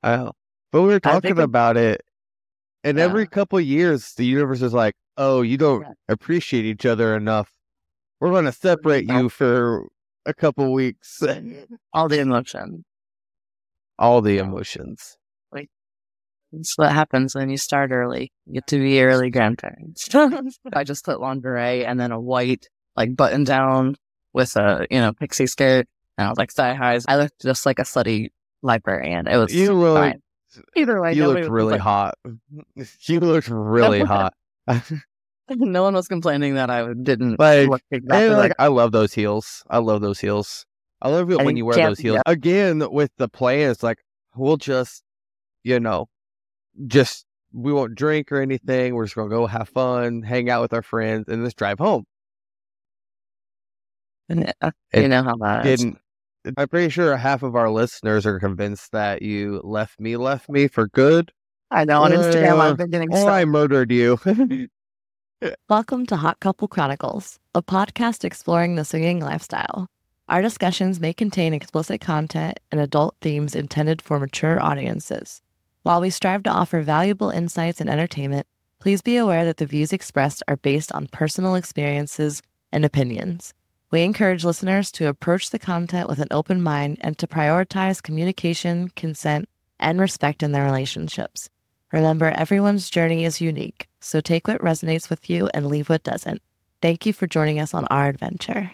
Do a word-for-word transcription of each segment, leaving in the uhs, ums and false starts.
Oh, but we were I talking think it, about it, and yeah, every couple of years, the universe is like, "Oh, you don't yeah. appreciate each other enough. We're going to separate All you for a couple weeks." all the emotion. All the Yeah. emotions. Like, that's what happens when you start early. You get to be early grandparents. I just put lingerie and then a white, like, button down with a, you know, pixie skirt. And I was like, thigh highs. I looked just like a slutty librarian. It was You look, fine. Either way, you nobody looked was really complaining. hot. You looked really hot. No one was complaining that I didn't Like, look and exactly like, like. I love those heels. I love those heels. I love it I when think you wear can't those be heels. up. Again, with the plans, like, we'll just, you know, just, we won't drink or anything. We're just going to go have fun, hang out with our friends, and just drive home. And, uh, It you know how that is. Didn't, I'm pretty sure half of our listeners are convinced that you left me, left me for good. I know on Instagram Uh, I've been getting or so. I murdered you. Welcome to Hot Couple Chronicles, a podcast exploring the swinging lifestyle. Our discussions may contain explicit content and adult themes intended for mature audiences. While we strive to offer valuable insights and entertainment, please be aware that the views expressed are based on personal experiences and opinions. We encourage listeners to approach the content with an open mind and to prioritize communication, consent, and respect in their relationships. Remember, everyone's journey is unique, so take what resonates with you and leave what doesn't. Thank you for joining us on our adventure.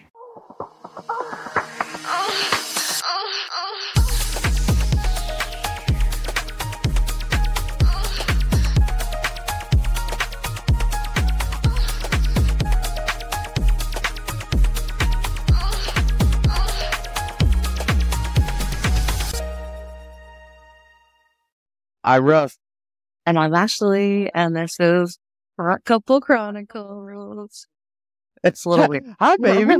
I'm Russ. And I'm Ashley, and this is Hot Couple Chronicles. It's a little weird. Hi, baby.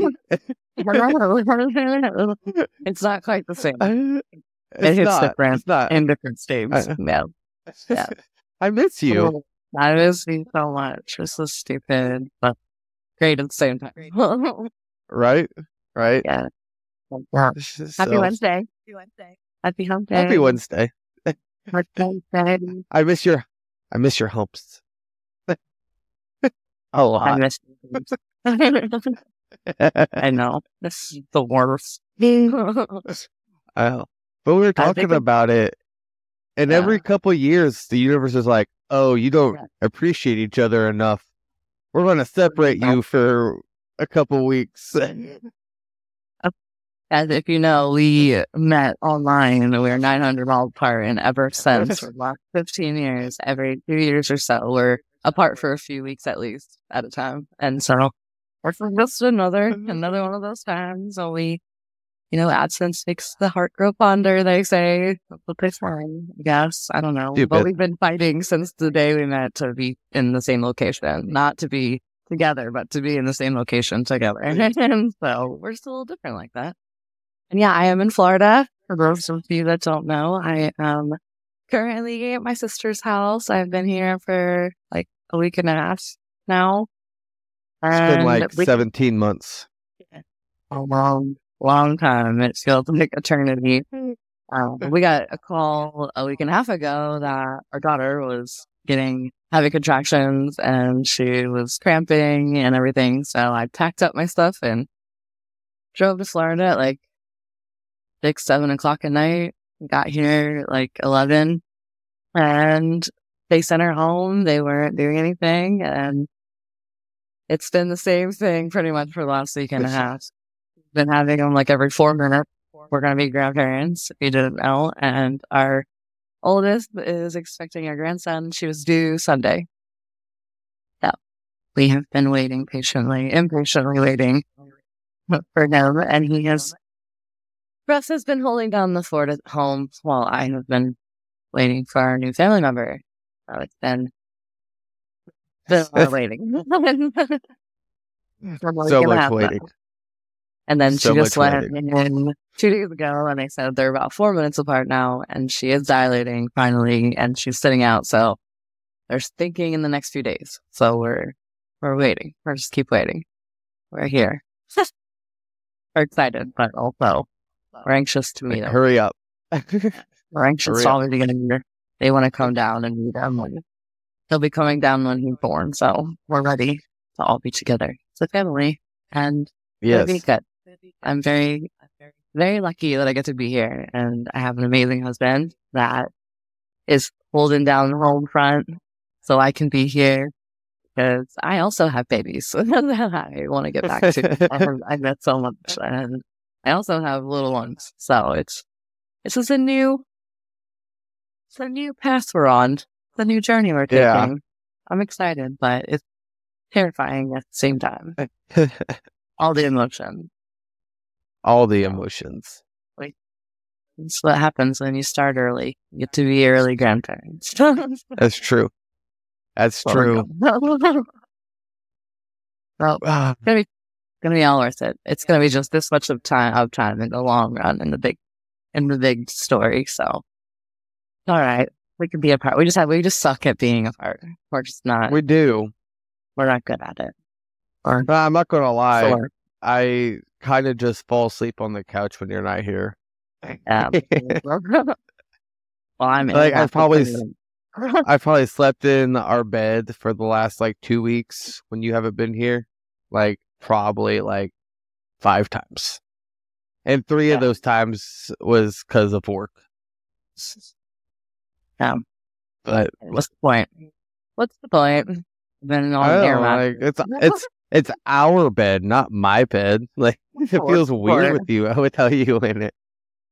It's not quite the same. It's It hits not. different It's not. in different states. I, Yeah. Yeah. I miss you. I miss you so much. This is stupid, but great at the same time. Right? Right? Yeah. Yeah. So, Happy Wednesday. Happy Wednesday. Happy hump day. Happy Wednesday. Happy Wednesday. I miss your I miss your humps. A I lot. miss you. I know. This is the worst. Oh. But we were I talking think it- about it, and Yeah. every couple of years, the universe is like, "Oh, you don't Yeah. appreciate each other enough. We're going to separate Yeah. you for a couple weeks." As if you know, we met online and we were nine hundred miles apart. And ever since, for the last fifteen years, every two years or so, we're apart for a few weeks at least at a time. And so we're for just another, another one of those times. So we, you know, absence makes the heart grow fonder, they say. That's what they say, I guess. I don't know. Stupid. But we've been fighting since the day we met to be in the same location, not to be together, but to be in the same location together. And so we're still different like that. And yeah, I am in Florida. For those of you that don't know, I am currently at my sister's house. I've been here for like a week and a half now. It's been And like we- seventeen months. a long, long time. It feels like eternity. Um, we got a call a week and a half ago that our daughter was getting heavy contractions and she was cramping and everything. So I packed up my stuff and drove to Florida at like six, seven o'clock at night. Got here at like eleven, and they sent her home. They weren't doing anything, and it's been the same thing pretty much for the last week and a half. Been having them like every four minutes. We're gonna be grandparents, if you didn't know, and our oldest is expecting a grandson. She was due Sunday. So we have been waiting patiently, impatiently waiting for him, and he has. Russ has been holding down the Florida home while I have been waiting for our new family member. So it's been, been a lot of waiting. So much waiting. And then So she just much went in two days ago, and they said they're about four minutes apart now, and she is dilating finally, and she's sitting out. So they're thinking in the next few days. So we're we're waiting. We're just keep waiting. We're here. We're excited, but also we're anxious to meet them. Hurry up. We're anxious real. to all be together. They want to come down and meet him. And he'll be coming down when he's born, so we're ready to all be together as a family. And it'll be Yes. good. I'm very, very lucky that I get to be here, and I have an amazing husband that is holding down the home front so I can be here because I also have babies that I want to get back to. I, have, I met so much, and I also have little ones, so it's this is a new, it's a new path we're on, it's a new journey we're taking. Yeah. I'm excited, but it's terrifying at the same time. All the emotion. All the emotions. That's what happens when you start early. You get to be early grandparents. That's true. That's true. Well, Ah, it's gonna be gonna be all worth it. It's gonna be just this much of time of time in the long run in the big in the big story. So all right. We can be apart. We just have we just suck at being apart. We're just not we do. we're not good at it. Or But I'm not gonna lie. sore. I kind of just fall asleep on the couch when you're not here. Um, well, I'm in Like, I half the probably time. I probably slept in our bed for the last like two weeks when you haven't been here. Like probably like five times. And three Yeah. of those times was because of work. Um, But what's the point? What's the point? Been on I air don't know, like it's it's it's our bed, not my bed. Like it feels weird Or- with you. I would tell you in it.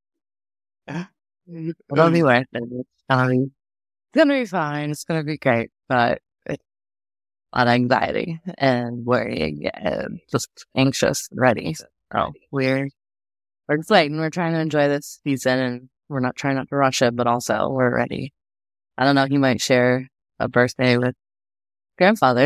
It'll be worth it. It's gonna be, it's gonna be fine. It's gonna be great, but it's a lot of anxiety and worrying and just anxious and ready. So we're we're excited. We're trying to enjoy this season, and we're not trying not to rush it, but also we're ready. I don't know. He might share a birthday with grandfather.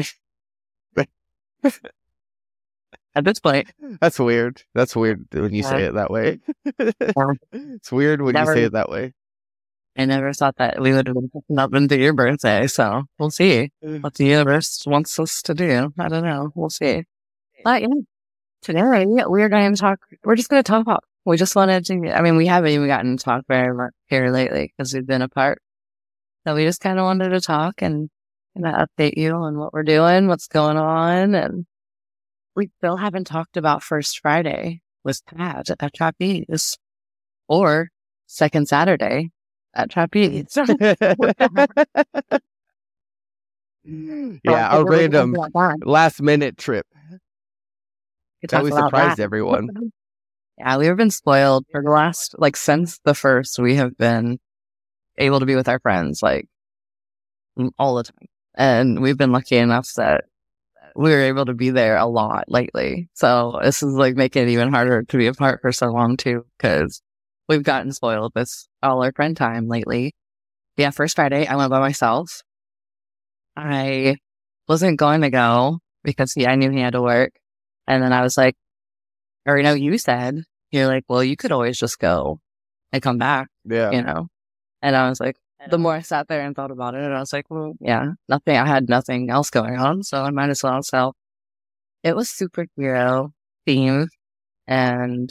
At this point, That's weird. That's weird when you say Yeah. it that way. Yeah. It's weird when Never- you say it that way. I never thought that we would have been picking up into your birthday, so we'll see what the universe wants us to do. I don't know. We'll see. But yeah, today we're going to talk. We're just going to talk. We just wanted to. I mean, we haven't even gotten to talk very much here lately because we've been apart. So we just kind of wanted to talk and kind of update you on what we're doing, what's going on, and we still haven't talked about First Friday with Pat at Trapeze or Second Saturday at Trapeze. Yeah, a random last minute trip. That we surprised everyone. Yeah, we've been spoiled for the last, like, since the first, we have been able to be with our friends, like, m- all the time. And we've been lucky enough that we were able to be there a lot lately. So this is, like, making it even harder to be apart for so long, too, because we've gotten spoiled with all our friend time lately. Yeah, First Friday, I went by myself. I wasn't going to go because he, I knew he had to work. And then I was like, or, you know, you said, you're like, well, you could always just go and come back, Yeah. you know? And I was like, the more I sat there and thought about it, I was like, well, yeah, nothing, I had nothing else going on, so I might as well. So it was superhero themed, and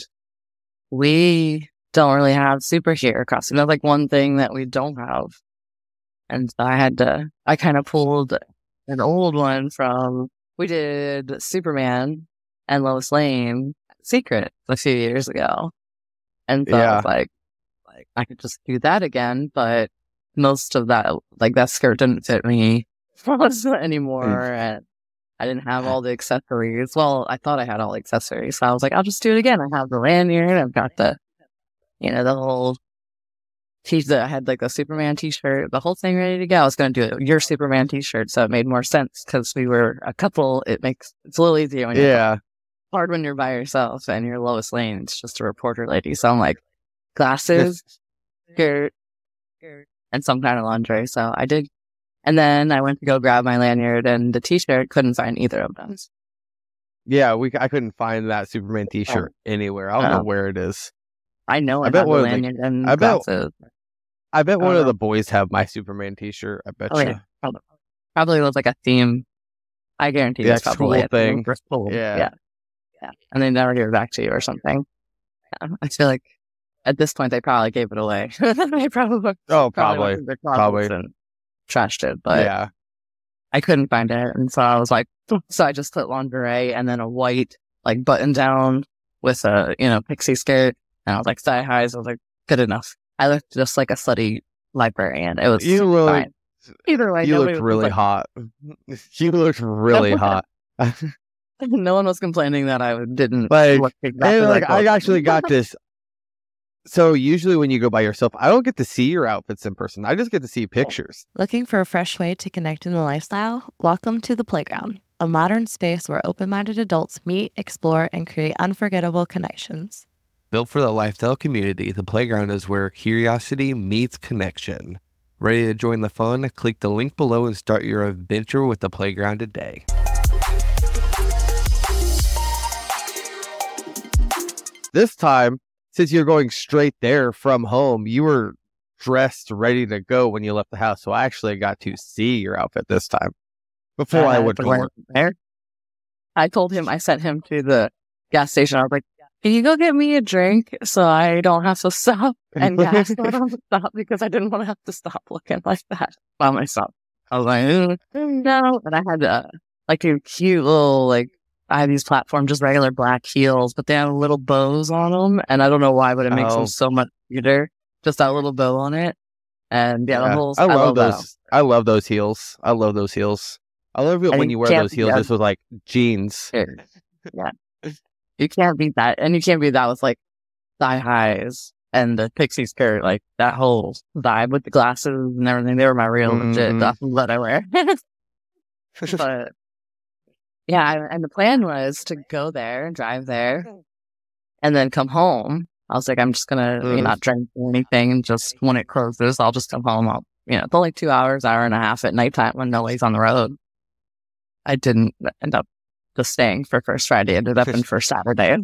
we don't really have superhero costumes. That's like one thing that we don't have. And so I had to, I kind of pulled an old one from, we did Superman and Lois Lane Secret a few years ago. And so I Yeah. was like, like, I could just do that again, but most of that, like that skirt didn't fit me anymore. And I didn't have all the accessories. Well, I thought I had all the accessories. So I was like, I'll just do it again. I have the lanyard. I've got the, you know, the whole t-shirt. I had like a Superman t-shirt, the whole thing ready to go. I was going to do it, your Superman t-shirt. So it made more sense because we were a couple. It makes, it's a little easier when you're Yeah. hard when you're by yourself and you're Lois Lane. It's just a reporter lady. So I'm like, glasses, skirt, and some kind of lingerie. So I did. And then I went to go grab my lanyard and the t-shirt, couldn't find either of them. Yeah, we I couldn't find that Superman T-shirt anywhere. I don't know Oh. where it is. I know I, I bet had the one of the- lanyard and I bet- glasses. I bet one Oh, of no. the boys have my Superman T-shirt. I bet Oh, you. yeah. Probably, probably was like a theme. I guarantee Yeah, it's probably school a theme thing. for school. Yeah. yeah. Yeah. And they never get back to you or something. Yeah. I feel like at this point, they probably gave it away. They probably, Oh, probably probably. went through their closets Probably. and trashed it, but Yeah. I couldn't find it. And so I was like, so I just put lingerie and then a white, like, button down with a, you know, pixie skirt. And I was like, thigh highs. I was like, good enough. I looked just like a slutty librarian. It was You look, fine. Either way, you nobody looked was really like, hot. You looked really hot. no one was complaining that I didn't Like, look exactly and, like, like I those. actually got this. So usually when you go by yourself, I don't get to see your outfits in person. I just get to see pictures. Looking for a fresh way to connect in the lifestyle? Welcome to The Playground, a modern space where open-minded adults meet, explore, and create unforgettable connections. Built for the lifestyle community, The Playground is where curiosity meets connection. Ready to join the fun? Click the link below and start your adventure with The Playground today. This time, since you're going straight there from home, you were dressed ready to go when you left the house. So I actually got to see your outfit this time before I, had went to to wear work. it there. I told him, I sent him to the gas station. I was like, can you go get me a drink so I don't have to stop and gas so I don't have to stop, because I didn't want to have to stop looking like that by myself. I was like, "Mm, no. And I had uh, like a cute little, like, I have these platform, just regular black heels, but they have little bows on them. And I don't know why, but it makes Oh. them so much cuter. Just that little bow on it. And yeah, the Yeah, whole, I love that. those. I love those heels. I love those heels. I love it And when you you wear can't- those heels yeah. just with like jeans. Yeah. You can't beat that. And you can't beat that with like thigh highs and the pixie skirt, like that whole vibe with the glasses and everything. They were my real legit Mhm. stuff that I wear. But yeah, I, and the plan was to go there and drive there and then come home. I was like, I'm just gonna you know, Mhm. not drink or anything, and just when it closes, I'll just come home. I'll, you know, it's only two hours, hour and a half at nighttime when nobody's on the road. I didn't end up just staying for First Friday. Ended up in First Saturday.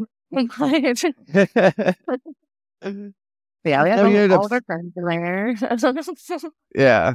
Yeah, we had No, you all, ended up- all of our friends there. Yeah.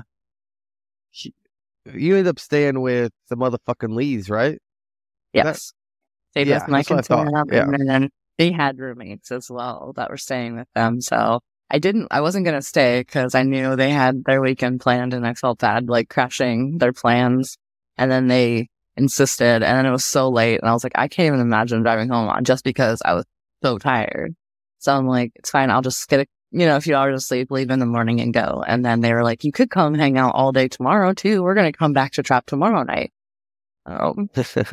You ended up staying with the motherfucking Lees, right? Yes. Stayed yeah, with Mike that's and what I thought, Sam, yeah. and then they had roommates as well that were staying with them. So I didn't, I wasn't going to stay because I knew they had their weekend planned and I felt bad like crashing their plans. And then they insisted, and then it was so late, and I was like, I can't even imagine driving home on just because I was so tired. So I'm like, it's fine. I'll just get a, you know, a few hours of sleep, leave in the morning and go. And then they were like, you could come hang out all day tomorrow too. We're going to come back to Trap tomorrow night. Um,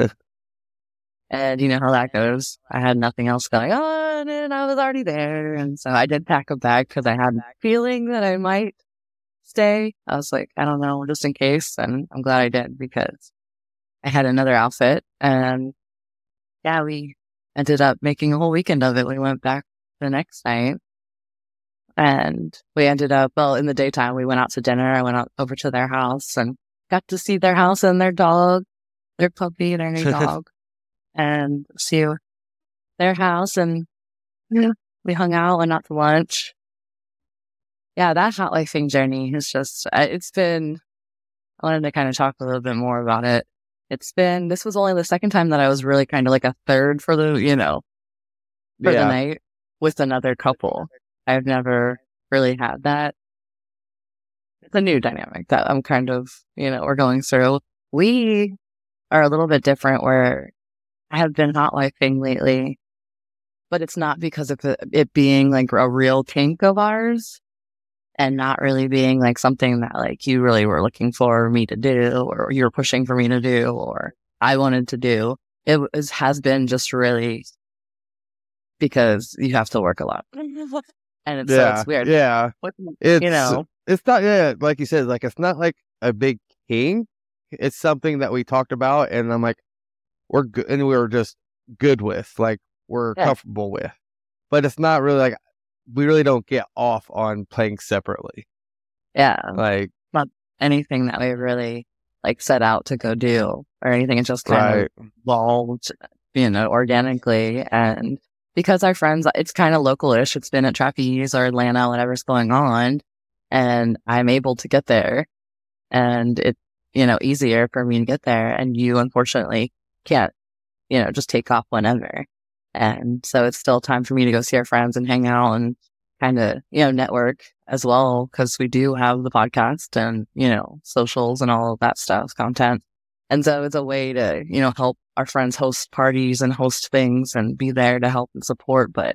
and you know how that goes. I had nothing else going on and I was already there. And so I did pack a bag because I had a feeling that I might stay. I was like, I don't know, just in case. And I'm glad I did because I had another outfit. And yeah, we ended up making a whole weekend of it. We went back the next night and we ended up, well, in the daytime, we went out to dinner. I went out over to their house and got to see their house and their dog, their puppy, their new dog, and see their house. And yeah, we hung out, went out to lunch. Yeah, that hot lifing journey is just, uh, it's been, I wanted to kind of talk a little bit more about it. It's been, this was only the second time that I was really kind of like a third for the, you know, for Yeah. the night with another couple. I've never really had that. It's a new dynamic that I'm kind of, you know, we're going through. We are a little bit different where I have been hot lifing lately, but it's not because of it, it being like a real kink of ours and not really being like something that like you really were looking for me to do or you were pushing for me to do or I wanted to do. It was, has been just really because you have to work a lot. And it's, so yeah. it's weird. Yeah. What- It's, you know, it's not, yeah, like you said, like, it's not like a big king. It's something that we talked about, and I'm like, we're good, and we were just good with, like, we're Yeah. comfortable with. But it's not really like, we really don't get off on playing separately. yeah, Like, anything that we really like set out to go do or anything. It's just kind right. of evolved, you know, organically. And because our friends, it's kind of local-ish. It's been at Trapeze or Atlanta, whatever's going on. And I'm able to get there. And it's, you know, easier for me to get there. And you, unfortunately, can't, you know, just take off whenever. And so it's still time for me to go see our friends and hang out and kind of, you know, network as well, because we do have the podcast and, you know, socials and all of that stuff, content. And so it's a way to, you know, help our friends host parties and host things and be there to help and support. But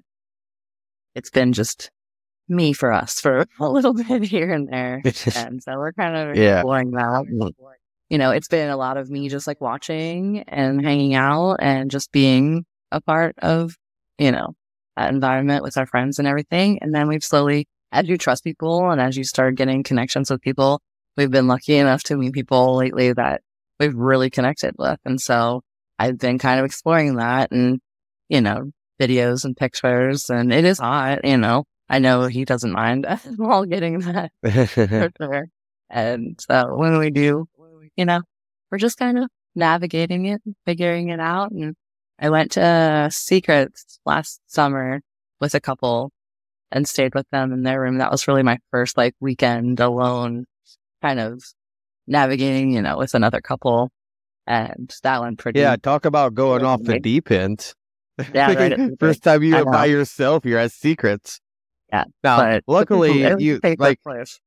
it's been just me for us for a little bit here and there. And so we're kind of Yeah. exploring that. You know, it's been a lot of me just like watching and hanging out and just being a part of, you know, that environment with our friends and everything. And then we've slowly, as you trust people and as you start getting connections with people, we've been lucky enough to meet people lately that we've really connected with. And so I've been kind of exploring that and, you know, videos and pictures, and it is hot, you know. I know he doesn't mind all getting that for sure. And so when we do, you know, we're just kind of navigating it, figuring it out. And I went to Secrets last summer with a couple and stayed with them in their room. That was really my first like weekend alone, kind of navigating, you know, with another couple. And that went pretty. Yeah, talk about going off the Right. deep end. Yeah, right at the First time you I were by know. yourself, you're at Secrets. Yeah, Now, but luckily, it was you a safe like. place.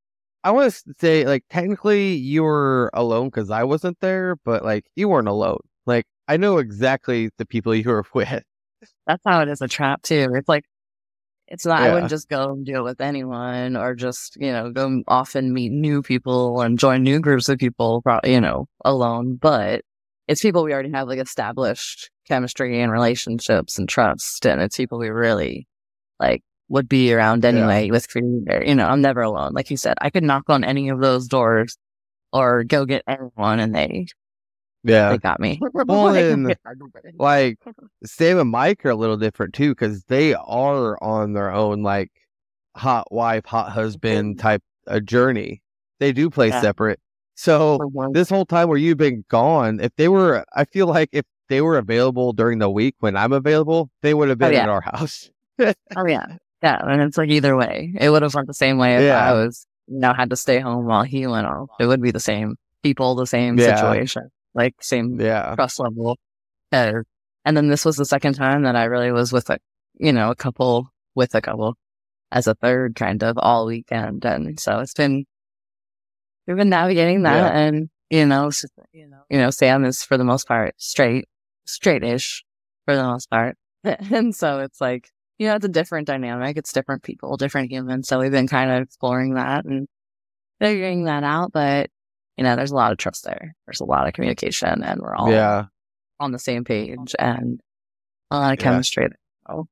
I want to say, like, technically you were alone because I wasn't there, but like you weren't alone. Like, I know exactly the people you were with. That's how it is a trap too. It's like, it's not, I Yeah. wouldn't just go and do it with anyone or just, you know, go off and meet new people and join new groups of people, pro- you know, alone. But it's people we already have like established chemistry and relationships and trust. And it's people we really like would be around anyway with creator. You know, I'm never alone. Like you said, I could knock on any of those doors or go get anyone and they, Yeah. they got me. Well, and like Sam and Mike are a little different too because they are on their own like hot wife, hot husband type of journey. They do play Yeah. separate. So this whole time where you've been gone, if they were, I feel like if they were available during the week when I'm available, they would have been Oh, yeah. at our house. Oh yeah, yeah, and it's like either way, it would have went the same way if Yeah. I was, you know, had to stay home while he went off. It would be the same people, the same Yeah. situation, like same Yeah. trust level. Uh, and then this was the second time that I really was with a, you know, a couple with a couple as a third kind of all weekend, and so it's been we've been navigating that, Yeah. and you know, s- you know, Sam is for the most part straight, straight-ish for the most part, and so it's like. You know, it's a different dynamic. It's different people, different humans. So we've been kind of exploring that and figuring that out. But, you know, there's a lot of trust there. There's a lot of communication and we're all Yeah. on the same page and a lot of Yeah. chemistry. So,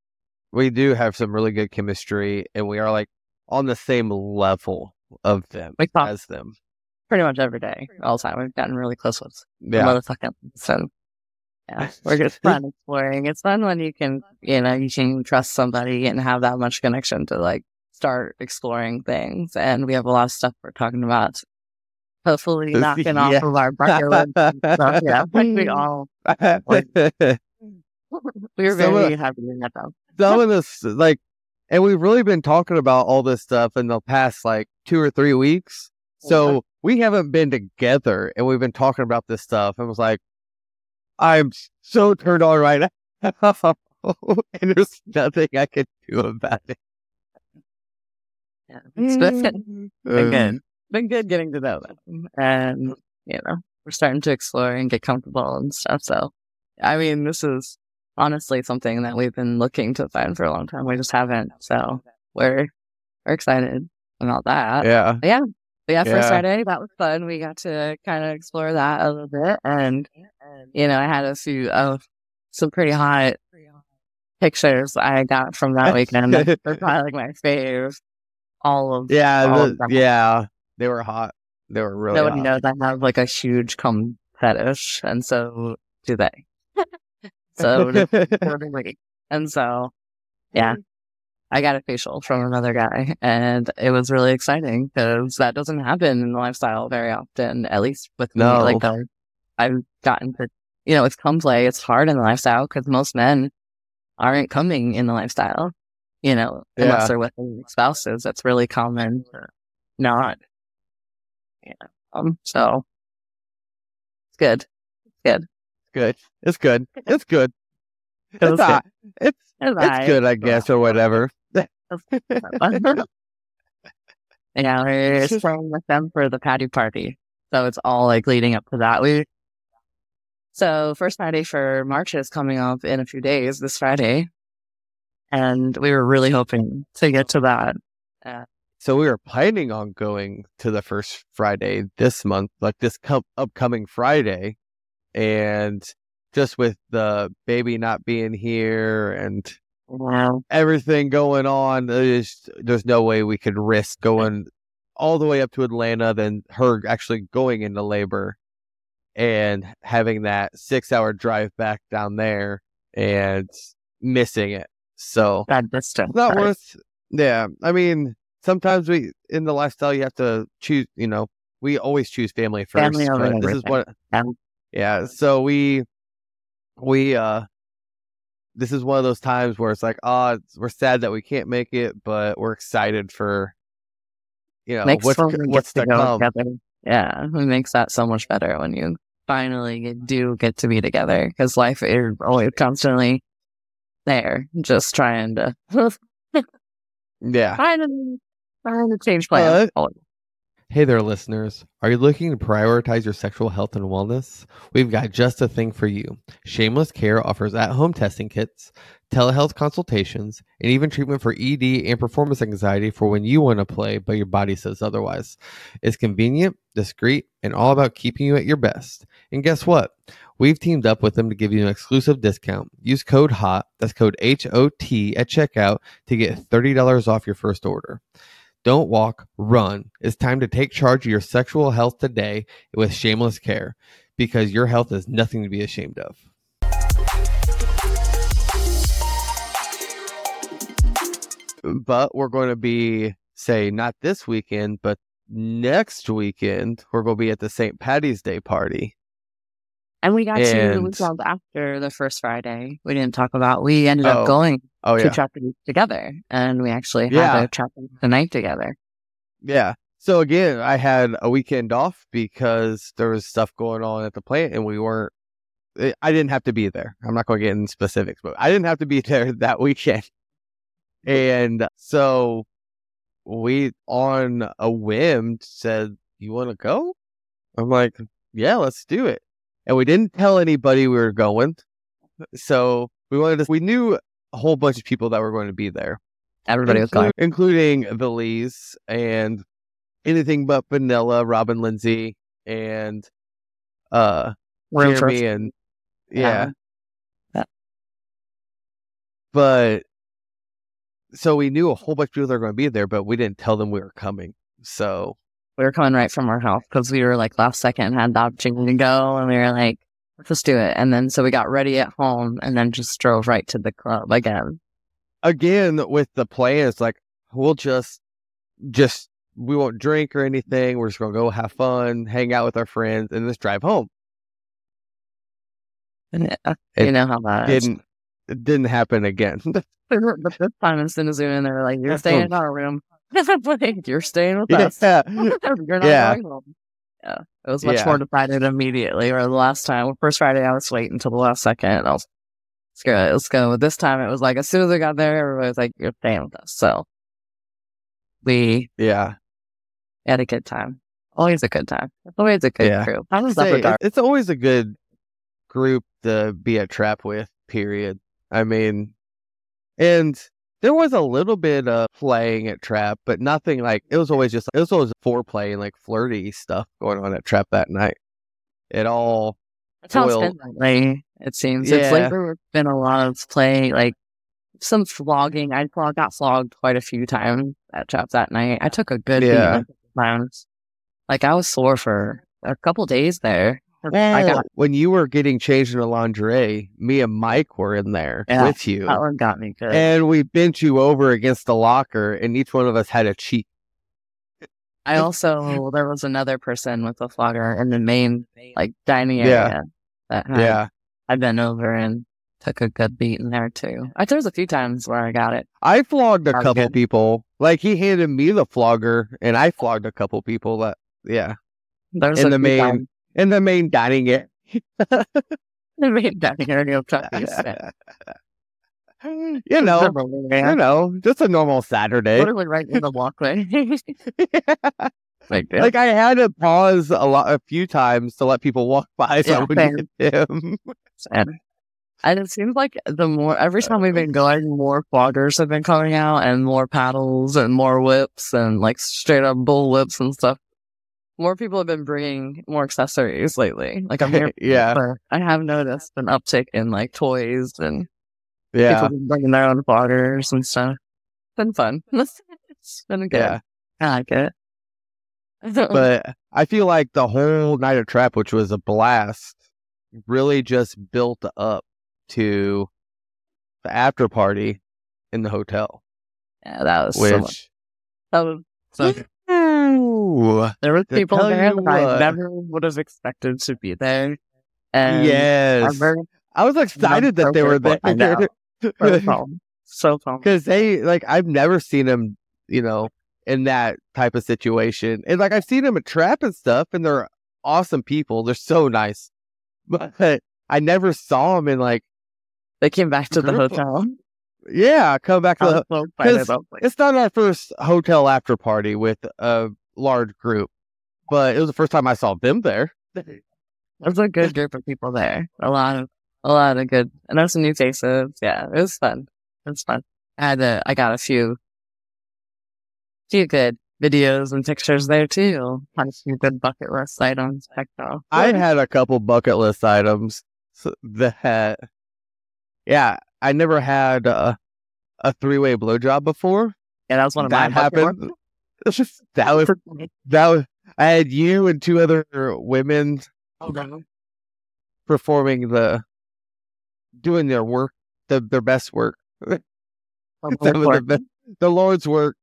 We do have some really good chemistry and we are like on the same level of them We talk as them. pretty much every day, all the time. We've gotten really close with the Yeah. motherfucking. So, yeah, we're just fun exploring. It's fun when you can, you know, you can trust somebody and have that much connection to like start exploring things. And we have a lot of stuff we're talking about. Hopefully, knocking off Yeah. of our bucket list. So, yeah, like we all we were Some of- very happy to get them. Some of this, like, and we've really been talking about all this stuff in the past like two or three weeks. So we haven't been together and we've been talking about this stuff. And it was like, I'm so turned on right now. And there's nothing I can do about it. Yeah, it's been, been good. Been good getting to know them, and you know, we're starting to explore and get comfortable and stuff. So, I mean, this is honestly something that we've been looking to find for a long time. We just haven't. So we're we're excited and all that. Yeah. But yeah, but yeah, first Yeah. Friday that was fun. We got to kind of explore that a little bit, and you know, I had a few of some pretty hot pictures I got from that weekend. They're probably like my fave. All of Yeah. all the- of them. yeah. They were hot. They were really Nobody hot. knows I have like a huge cum fetish, and so do they. So does everybody. And so, yeah, I got a facial from another guy, and it was really exciting because that doesn't happen in the lifestyle very often. At least with me, No. like uh, I've gotten to, you know, with cum play, it's hard in the lifestyle because most men aren't coming in the lifestyle. You know, unless Yeah. they're with their spouses, that's really common. to Not. Yeah. Um. So it's good. It's good. It's good. It's good. It was It's, all- it's, It's it's alright. good, I guess, or whatever. Yeah, we're staying with them for the patty party. So it's all like leading up to that. We So first Friday for March is coming up in a few days, this Friday. And we were really hoping to get to that. Uh, So we were planning on going to the first Friday this month, like this com- upcoming Friday. And just with the baby not being here and wow. everything going on, there's, there's no way we could risk going all the way up to Atlanta, then her actually going into labor and having that six hour drive back down there and missing it. So Bad distance. not right? worth, yeah. I mean, sometimes we, in the lifestyle, you have to choose, you know, we always choose family first. Family over but this is everything. what, Um, yeah. So we, we, uh, this is one of those times where it's like, oh, we're sad that we can't make it, but we're excited for, you know, makes what's, when we what's get to to go come. together. Yeah, it makes that so much better when you finally get- do get to be together, because life is always constantly there, just trying to Yeah. trying to trying to change plans. Uh, Hey there, listeners. Are you looking to prioritize your sexual health and wellness? We've got just the thing for you. Shameless Care offers at-home testing kits, telehealth consultations, and even treatment for E D and performance anxiety for when you want to play, but your body says otherwise. It's convenient, discreet, and all about keeping you at your best. And guess what? We've teamed up with them to give you an exclusive discount. Use code HOT, that's code H O T, at checkout to get thirty dollars off your first order. Don't walk, run. It's time to take charge of your sexual health today with Shameless Care, because your health is nothing to be ashamed of. but we're going to be, say, not this weekend, but next weekend, we're going to be at the Saint Patty's Day party. And we got to the And- weekend after the first Friday. We didn't talk about. We ended Oh, up going Oh, to yeah. Chapel together, and we actually had Yeah. a Chapel the night together. Yeah. So again, I had a weekend off because there was stuff going on at the plant and we weren't, I I didn't have to be there. I'm not going to get into specifics, but I didn't have to be there that weekend. And so we, on a whim, said, you want to go? I'm like, yeah, let's do it. And we didn't tell anybody we were going. So we wanted to, we knew a whole bunch of people that were going to be there. Everybody was Inclu- going. including the Lees and anything but Vanilla, Robin Lindsay, and uh Room for- Jeremy, and yeah. Yeah. Yeah. But so we knew a whole bunch of people that were going to be there, but we didn't tell them we were coming. So We were coming right from our house because we were like last second had the opportunity to go, and we were like, let's just do it. And then so we got ready at home and then just drove right to the club again. again, with the plan, it's like we'll just just we won't drink or anything. We're just gonna go have fun, hang out with our friends, and just drive home. And it, uh, It you know how that is. Didn't it didn't happen again. But this time, as soon as we were in there, like, you're staying in our room. Like, you're staying with us. yeah. You're not Yeah. going home. Yeah. It was much Yeah. more decided immediately. Or the last time, first Friday, I was waiting until the last second. And I was, screw it, let's go. This time, it was like, as soon as I got there, everybody was like, you're staying with us. So we Yeah. had a good time. Always a good time. It's always a good Yeah. crew. How was Say, Upper Dark? it- it's always a good group to be at trap with, period. I mean, and there was a little bit of playing at trap, but nothing like, it was always just, it was always foreplay and like flirty stuff going on at trap that night. It all, That's how it's Well, been lately, it seems. It's yeah. like there's been a lot of play, like some flogging. I flog, got flogged quite a few times at Chops that night. I took a good Yeah. beat times. Like I was sore for a couple days there. I well, got when you were getting changed into lingerie, me and Mike were in there Yeah. with you. that one got me good. And we bent you over against the locker, and each one of us had a cheek. I also there was another person with a flogger in the main like dining Yeah. area that had, Yeah. I bent over and took a good beat in there too. I, there was a few times where I got it. I flogged a Sounds couple good. people. Like he handed me the flogger, and I flogged a couple people. That yeah, There was in a the few main times in the main dining area. in the main dining area of Chucky's. you know, yeah. you know, just a normal Saturday. Literally right in the walkway. like, yeah. Like I had to pause a lot, a few times to let people walk by so Yeah, I would same. get him. And, and it seems like the more every time we've been going, more quadders have been coming out, and more paddles, and more whips, and like straight up bull whips and stuff. More people have been bringing more accessories lately. Like I'm here, Yeah. but I have noticed an uptick in like toys and Yeah, people bringing their own quadders and stuff. It's been fun. It's been good. yeah. I like it. But I feel like the whole night of Trap, which was a blast, really just built up to the after party in the hotel, yeah, that was so much. which That was so good. Ooh, There were to people tell there you that I what. never would have expected to be there. And yes, I'm very I was excited that they were there I know. so pumped. So pumped. because they like I've never seen them, you know, in that type of situation, and like I've seen them at Trap and stuff, and they're awesome people. They're so nice, but I never saw them in like They came back to the Group- hotel. yeah, come back to I the was so excited. 'cause I was like, It's not our first hotel after party with a large group, but it was the first time I saw them there. there's a good group of people there. A lot of, a lot of good, and there's some new faces. Yeah, it was fun. It was fun. I had a, I got a few, few good videos and pictures there too. Had a few good bucket list items. Heck no. I had a couple bucket list items s- that, yeah, I never had a, a three way blowjob before. Yeah, that was one of my That happened. that was that was. I had you and two other women performing the, doing their work, the, their best work. Some of the, be- the Lord's work.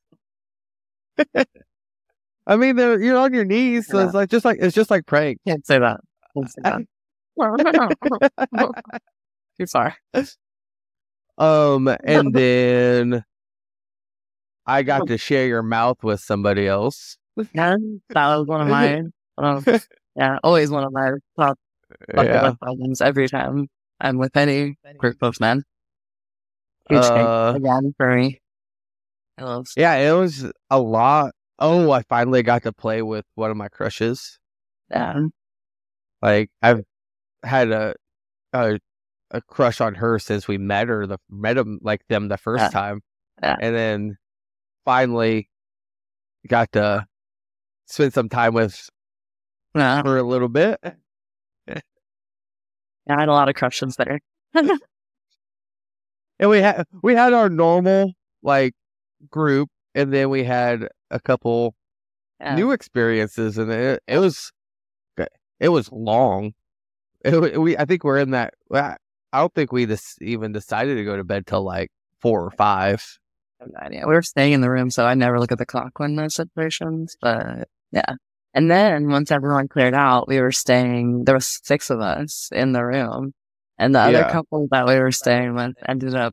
I mean, they're, you're on your knees, so it's like just like it's just like praying. Can't say that. Can't say that. Too far. Um, and then I got to share your mouth with somebody else. Yeah, that was one of my, one of, yeah, always one of my top bucket Yeah. list items every time I'm with any group of men. Huge thing Uh, again for me. I love. yeah, it was a lot. Oh, I finally got to play with one of my crushes. Yeah, Like I've had a a, a crush on her since we met her, the met him like them the first Yeah. time, Yeah. and then finally got to spend some time with yeah. her a little bit. Yeah, I had a lot of crushes there. And we had we had our normal like group, and then we had a couple Yeah. new experiences, and it it was it was long. It, we I think we're in that. I don't think we just even decided to go to bed till like four or five. I have no idea. We were staying in the room, so I never look at the clock when those situations. But yeah, and then once everyone cleared out, we were staying. There was six of us in the room, and the other Yeah. couple that we were staying with ended up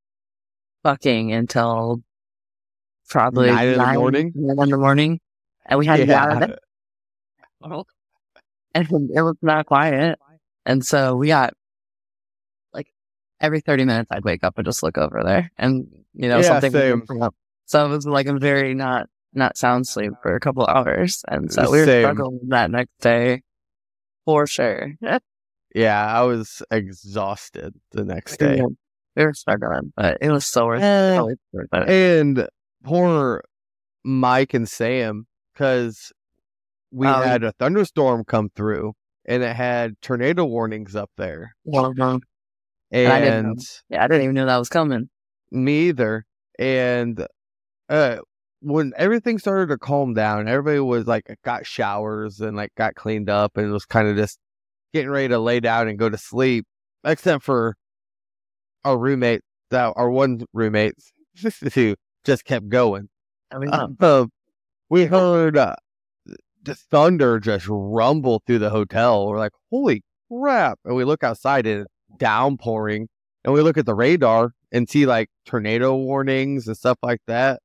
fucking until probably Nine in the morning? nine in the morning, and we had to get out of Yeah, there. And it was not quiet, and so we got like every thirty minutes, I'd wake up and just look over there, and you know Yeah, something would same. come up. So it was like a very not not sound sleep for a couple hours, and so we were Same. struggling that next day for sure. yeah. I was exhausted the next day, We were struggling, but it was so worth Eh. totally worth it. and poor Mike and Sam, because we Oh, had a thunderstorm come through, and it had tornado warnings up there, One of them. And I didn't know. and Yeah, I didn't even know that was coming. me either. And uh, when everything started to calm down, everybody was like got showers and like got cleaned up, and was kind of just getting ready to lay down and go to sleep, except for our roommate, that our one roommate who just kept going. I mean, Uh, we heard uh, the thunder just rumble through the hotel. We're like, holy crap. And we look outside and it's downpouring. And we look at the radar and see like tornado warnings and stuff like that.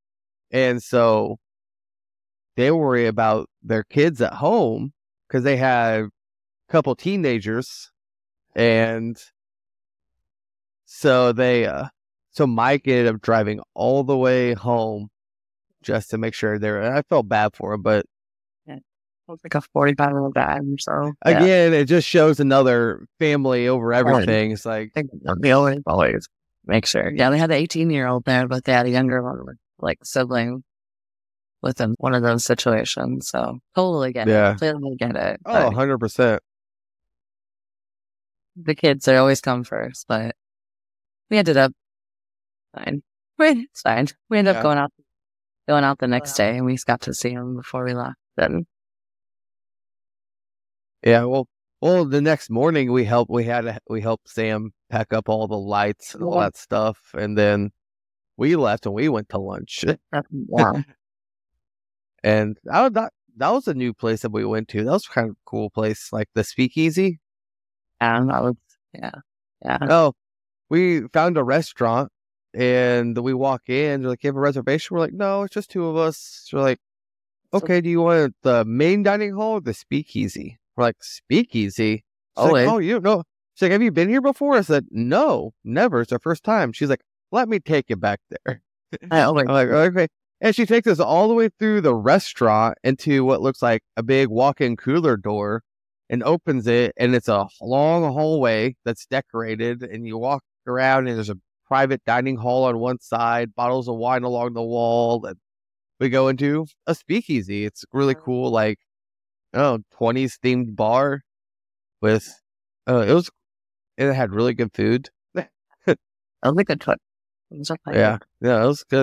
And so they worry about their kids at home because they had a couple teenagers. And So they, uh, so Mike ended up driving all the way home just to make sure they're. I felt bad for him, but yeah, it was like a forty-five minute drive. So yeah. Again, it just shows another family over everything. It's like I think they always always make sure. Yeah, they had the eighteen year old there, but they had a younger one, with, like sibling, within one of those situations. So totally get Yeah. it. Totally get it. oh, But one hundred percent. the kids, they always come first. But we ended up fine. We- It's fine. We ended Yeah. up going out, going out the next day, and we just got to see him before we left. And Yeah, well, well, the next morning we helped. We had to- we helped Sam pack up all the lights and all Yeah. that stuff, and then we left and we went to lunch. yeah, And I, would- that that was a new place that we went to. That was kind of a cool place, like the Speakeasy. and that was yeah, yeah. Oh, we found a restaurant and we walk in. They're like, "You have a reservation?" We're like, "No, it's just two of us." We're like, "Okay, do you want the main dining hall or the Speakeasy?" We're like, "Speakeasy." She's Oh, like, wait. "Oh, you don't know?" She's like, "Have you been here before?" I said, "No, never. It's our first time." She's like, "Let me take you back there." I always I'm like, "Okay." And she takes us all the way through the restaurant into what looks like a big walk-in cooler door and opens it, and it's a long hallway that's decorated, and you walk around and there's a private dining hall on one side, bottles of wine along the wall, and we go into a speakeasy. It's really cool, like, oh, twenties themed bar with, uh, it was, it had really good food. that was a good trip. It was just like Yeah, yeah, it was good.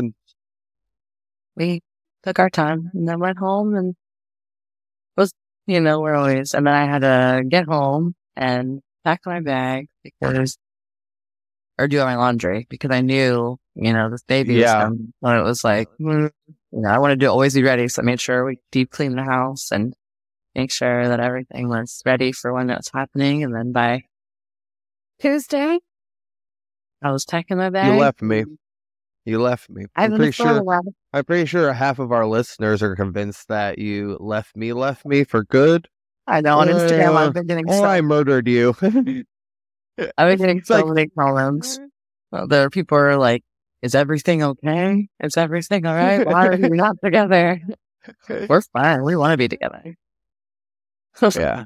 we took our time and then went home and was, you know, we're always, and then I had to get home and pack my bag because, or do my laundry because I knew, you know, this baby was Yeah. coming. So it was like, mm, you know, I wanted to always be ready. So I made sure we deep clean the house and make sure that everything was ready for when it was happening. And then by Tuesday, I was packing my bag. You left me. You left me. I I'm was pretty sure. sure. I'm pretty sure half of our listeners are convinced that you left me, left me for good, I know on Instagram Uh, I've been getting or so I murdered you. I've been getting It's so like- many comments. Well, there are people who are like, "Is everything okay? Is everything all right? Why are you not together?" We're fine. We want to be together. yeah,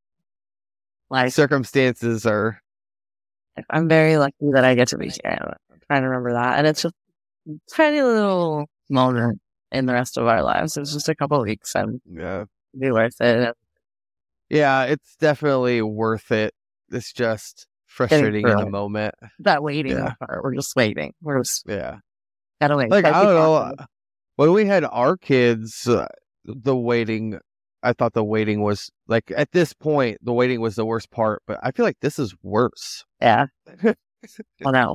Like, circumstances are. I'm very lucky that I get to be here. I'm trying to remember that, and it's just a tiny little moment in the rest of our lives. It's just a couple of weeks, and Yeah, it'll be worth it. yeah, it's definitely worth it. It's just frustrating in through the it. moment. That waiting Yeah. part, we're just waiting. We're just Yeah, gotta wait. like Gotta I keep don't know. walking. uh, When we had our kids, uh, the waiting. I thought the waiting was like at this point the waiting was the worst part, but I feel like this is worse. Yeah. Oh no.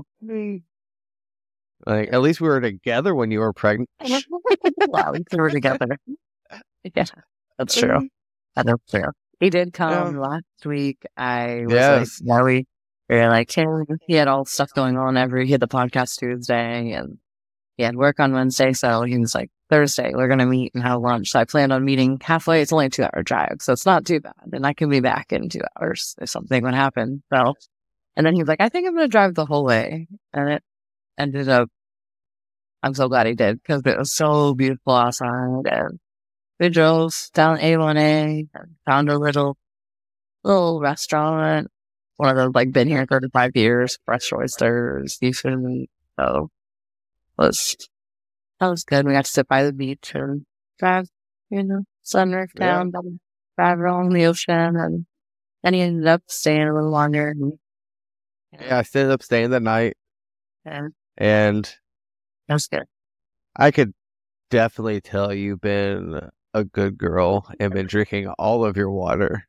Like at least we were together when you were pregnant. Wow, we threw it together. Yeah, that's true. That's true. He did come Yeah. last week. I was Yes. like, yeah, we, we were like, hey, he had all stuff going on every, he had the podcast Tuesday and he had work on Wednesday. So he was like, Thursday, we're going to meet and have lunch. So I planned on meeting halfway. It's only a two hour drive. So it's not too bad. And I can be back in two hours if something would happen. So, and then he was like, I think I'm going to drive the whole way. And it ended up, I'm so glad he did because it was so beautiful outside. And we drove down A one A and found a little, little restaurant. One of those, like, been here thirty-five years, fresh oysters, seafood. So it was, that was good. We got to sit by the beach and drive, you know, sunroof Yeah. down, drive along the ocean. And then he ended up staying a little longer. And, Yeah, I ended up staying the night, and and that was good. I could definitely tell you've been a good girl and been drinking all of your water.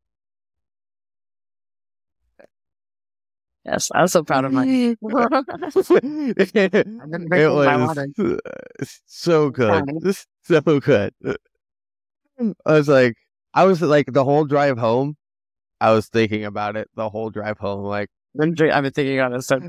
Yes, I was so proud of my. it been drinking my water. was so good, Proud. so good. I was like, I was like the whole drive home. I was thinking about it the whole drive home, like. Been drink- I've been thinking on this. So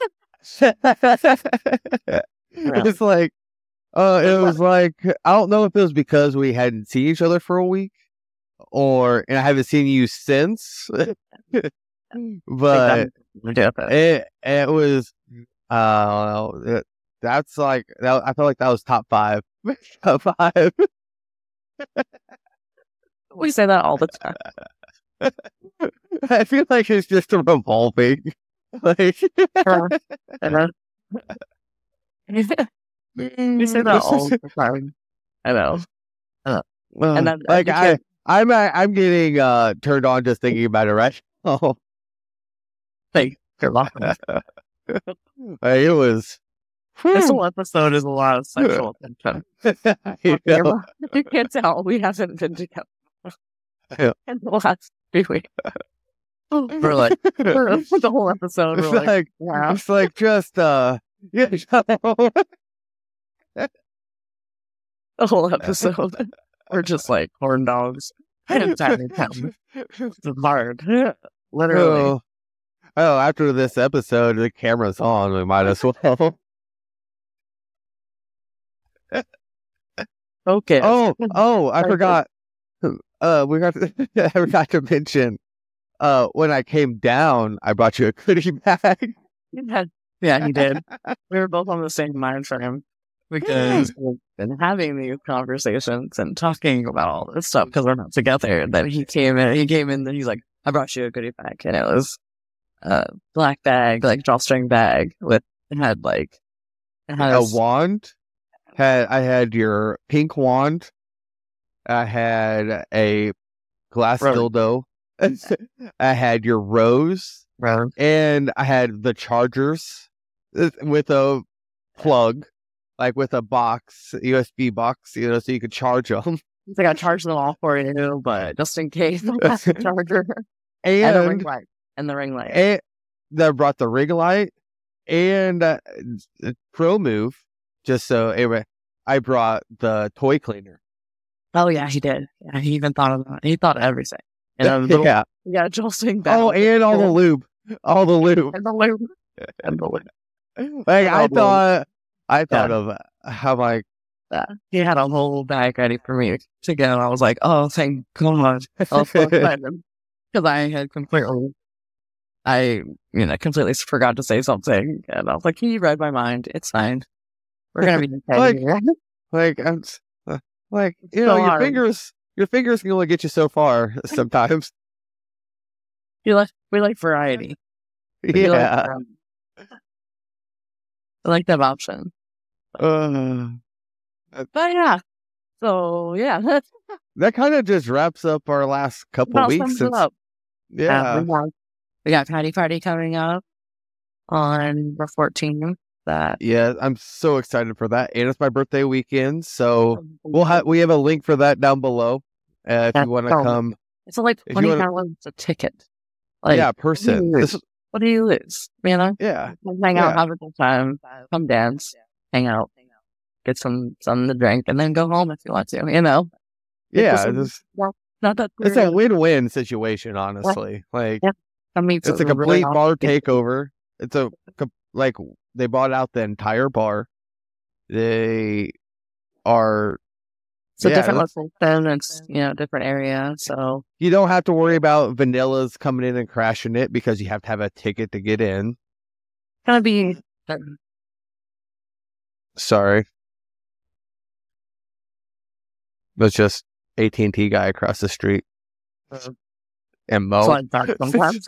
It's like, uh, it was like, I don't know if it was because we hadn't seen each other for a week or, and I haven't seen you since, but It it was uh it, that's like that, I feel like that was top five. Top five. We say that all the time. I feel like it's just revolving. Like Uh, uh, we say that all the time. I know. And then, like you I can't- I'm I'm getting uh turned on just thinking about it right now. Like, you're laughing. Like, it was This whole episode is a lot of sexual tension. you know, You can't tell we haven't been together Yeah. in the last few weeks. We're like, for the whole episode, it's we're like, like wow. it's like just uh yeah, The whole episode. We're just like horn dogs. And tiny towns. It's hard. Literally. oh, oh, after this episode, the camera's on. We might as well. Okay. Oh, oh, I forgot. Uh, we got to, I forgot to mention. Uh, when I came down, I brought you a goodie bag. Yeah, yeah, he did. We were both on the same mind frame because we've been having these conversations and talking about all this stuff because we're not together. And then he came in, he came in, and he's like, "I brought you a goodie bag," and it was a black bag, like drawstring bag with it had like it A has wand. Had I had your pink wand. I had a glass Rose. dildo. I had your rose, Rose. and I had the chargers uh, with a plug, like with a box, U S B box, you know, so you could charge them. He's like, "I charged them all for you, but just in case, that's the charger and the ring And light and the ring light." and that brought the ring light and uh, pro move. Just so anyway, I brought the toy cleaner. Oh yeah, he did. Yeah, he even thought of that. He thought of everything. And a little, yeah. yeah, jostling back. Oh, and all the lube, all the lube. and the lube. And the lube. Like I all the- thought, I thought Yeah. of uh, how like Yeah. He had a whole bag ready for me to go. I was like, oh, thank God. I was so excited. Because I had completely, I, you know, completely forgot to say something. And I was like, he read my mind. It's fine. We're going to be okay Like- here. like I'm s- uh, like you So know your hard. fingers, your fingers can only get you so far sometimes. You like, we like variety. We like, Yeah. um, I like that option. Uh, But yeah. So, yeah. That's that kind of just wraps up our last couple about weeks sums it since up. yeah. Uh, we, got, we got Patty Party coming up on the fourteenth. That Yeah, I'm so excited for that, and it's my birthday weekend, so we'll have we have a link for that down below uh, if That's you want to so- come. It's like if you twenty wanna- dollars a ticket. Like, yeah, person. what do you This lose? is, What do you lose? You know, yeah, Come hang out, Yeah. have a good time, come dance, hang out, get some something to drink, and then go home if you want to. You know, yeah. some- This, not that it's we're a win-win situation, honestly. Like Yeah. come meet it's a some really complete awesome bar people. takeover. It's a com- like they bought out the entire bar. They are. It's a yeah, different that's- location. It's you know different area. So You don't have to worry about vanillas coming in and crashing it because you have to have a ticket to get in. gonna be Sorry. That's just A T and T guy across the street. Uh, And Mo. it's like dark sometimes.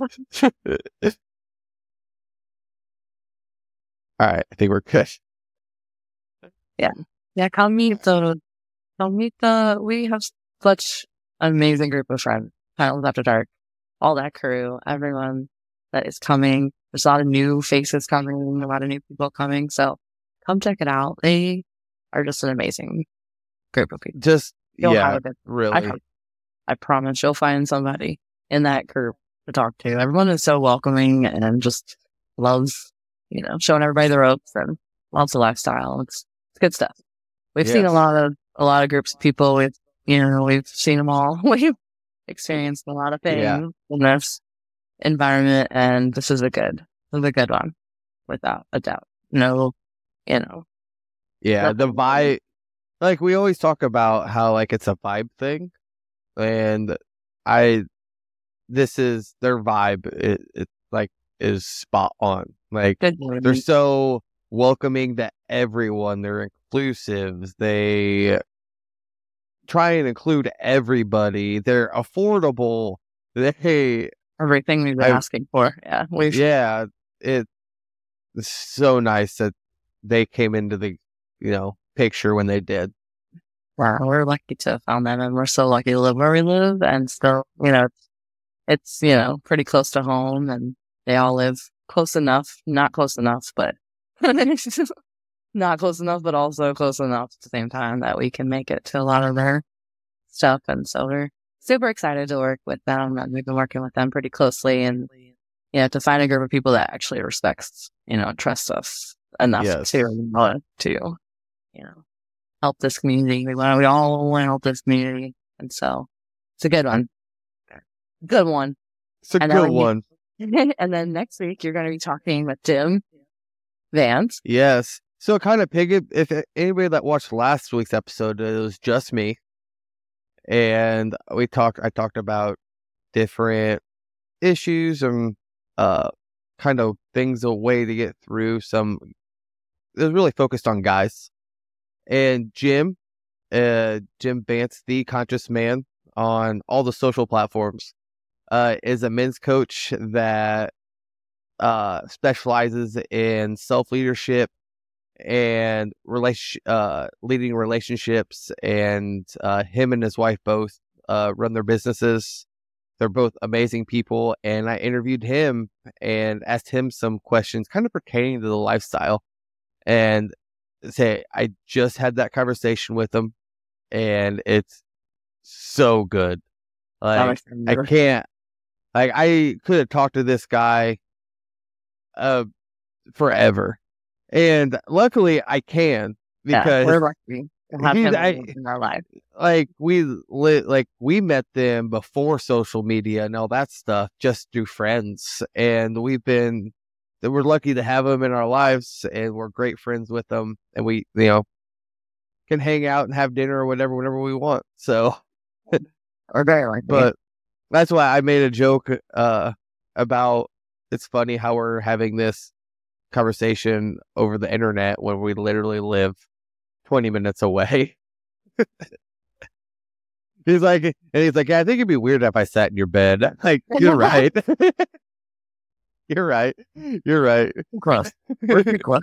All right, I think we're good. Yeah, come meet the, come meet the, we have such an amazing group of friends. Titles After Dark, all that crew, everyone that is coming. There's a lot of new faces coming, a lot of new people coming. So come check it out. They are just an amazing group of people. Just You'll yeah, have a good, I, really. pro- I promise you'll find somebody in that group to talk to. Everyone is so welcoming and just loves, you know, showing everybody the ropes and loves the lifestyle. It's, it's good stuff. We've seen a Yes. lot of a lot of groups of people. We've you know we've seen them all. We've experienced a lot of things Yeah. in this environment, and this is a good, this is a good one, without a doubt. No, you know, Yeah, That's the amazing. vibe. Like we always talk about how like it's a vibe thing, and I, this is their vibe. It, it's like is spot on. Like, Good they're morning. so welcoming to everyone. They're inclusive. They try and include everybody. They're affordable. They, Everything we've been I- asking for. Yeah. We've yeah, it's so nice that they came into the, you know, picture when they did. Wow, we're lucky to have found them, and we're so lucky to live where we live, and still, you know, it's, it's you know, pretty close to home, and they all live close enough, not close enough, but not close enough, but also close enough at the same time that we can make it to a lot of their stuff, and so we're super excited to work with them, and we've been working with them pretty closely, and you know, to find a group of people that actually respects, you know, trust us enough Yes. to uh, to, you know, help this community. We want, we all want to help this community, and so it's a good one, good one. It's a And then good when you- one. And then next week you're going to be talking with Tim Vance. Yes. So kind of pig. If anybody that watched last week's episode, it was just me, and we talked. I talked about different issues and uh, kind of things, a way to get through some. It was really focused on guys, and Jim, uh, Jim Vance, the Conscious Man, on all the social platforms, uh, is a men's coach that uh specializes in self leadership and relation uh leading relationships, and uh him and his wife both uh run their businesses. They're both amazing people, and I interviewed him and asked him some questions kind of pertaining to the lifestyle, and say I just had that conversation with him, and it's so good. Like, I can't, like, I could have talked to this guy uh forever, and luckily I can, Yeah, because we're lucky to have he's- him I- in our life. like we li- like we met them before social media and all that stuff, just through friends, and we've been we're lucky to have them in our lives, and we're great friends with them, and we, you know, can hang out and have dinner or whatever whenever we want. So, We're very lucky. but that's why I made a joke uh about, it's funny how we're having this conversation over the internet when we literally live twenty minutes away. He's like, and he's like, yeah, I think it'd be weird if I sat in your bed. I'm like, you're right. You're right. You're right. Close. We're pretty close.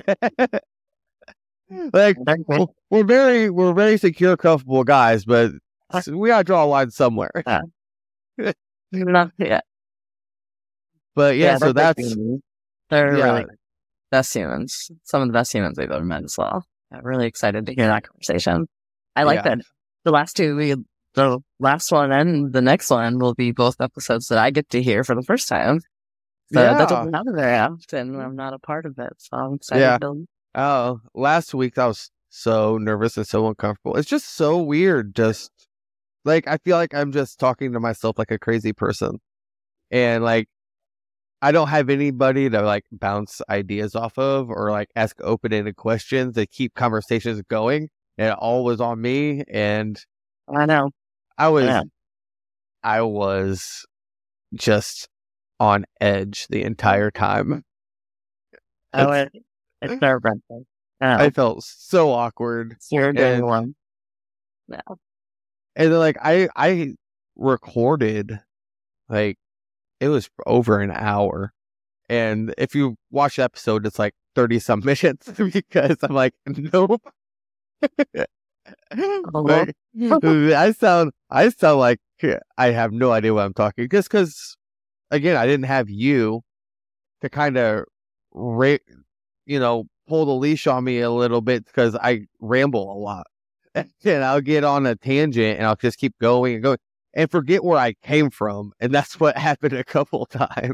Like, Very good. we're, we're very, we're very secure, comfortable guys, but we gotta draw a line somewhere. Not yet. But yeah, so they're that's great humans. They're yeah. really best humans. Some of the best humans we've ever met as well. I'm really excited to hear that conversation. I like Yeah. that the last two, we, the last one and the next one will be both episodes that I get to hear for the first time. So Yeah. that doesn't happen very often. I'm not a part of it, so I'm excited. Yeah. To, Oh, last week I was so nervous and so uncomfortable. It's just so weird. Just like, I feel like I'm just talking to myself like a crazy person, and like I don't have anybody to like bounce ideas off of or like ask open-ended questions that keep conversations going. And it all was on me, and I know. I was, Yeah. I was just on edge the entire time. Oh, it, it's nerve wracking. I felt so awkward. You're doing and- one. And then, like, I I recorded, like, it was over an hour. And if you watch the episode, it's like thirty some minutes, because I'm like, nope. Like, I sound I sound like I have no idea what I'm talking, just because, again, I didn't have you to kind of, ra- you know, pull the leash on me a little bit, because I ramble a lot. And I'll get on a tangent and I'll just keep going and going and forget where I came from. And that's what happened a couple times.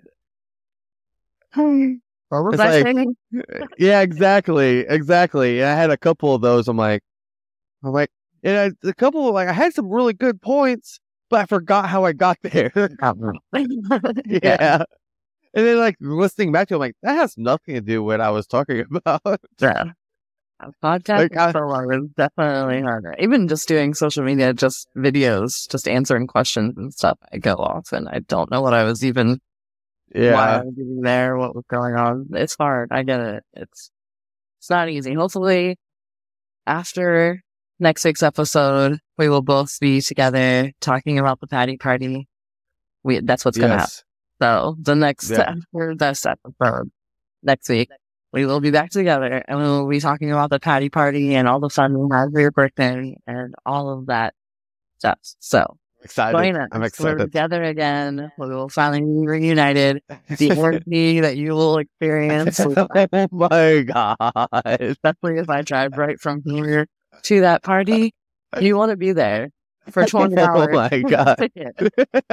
What was It's I like- saying? Yeah, exactly. Exactly. And I had a couple of those. I'm like, I'm like, and I, a couple of, like, I had some really good points, but I forgot how I got there. Yeah. And then, like, listening back to it, I'm like, that has nothing to do with what I was talking about. Yeah. Podcast Like, I- solo is definitely harder. Even just doing social media, just videos, just answering questions and stuff, I go off and I don't know what I was even why Yeah. I was getting there, what was going on. It's hard. I get it. It's it's not easy. Hopefully, after next week's episode, we will both be together talking about the patty party. We that's what's gonna happen. Yes. So the next Yeah. after this episode next week, we will be back together and we will be talking about the patty party and all the fun we had for your birthday and all of that stuff. So Excited. join us. I'm We're excited. together again. We will finally be reunited. The energy that you will experience, Oh my god. especially if I drive right from here to that party, you want to be there for twenty hours. Oh my god. Ticket.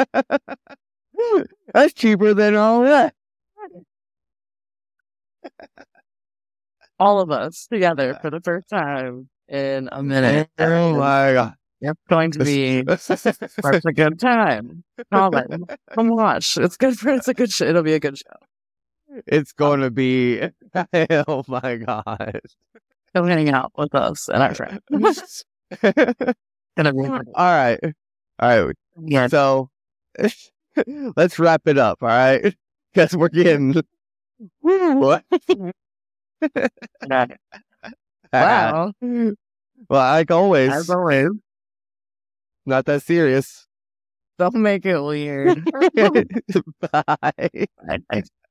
That's cheaper than all that. All of us together for the first time in a minute. Oh my god. It's going to be such a good time. Colin, come watch. It's good for it's a good show. It'll be a good show. It's going to be. Oh my god. Come hang out with us and our friends. Gonna be All right. All right. yeah. So let's wrap it up. All right. Because we're getting. What? Wow. Well, like always, As always, not that serious. don't make it weird. Bye. I- I-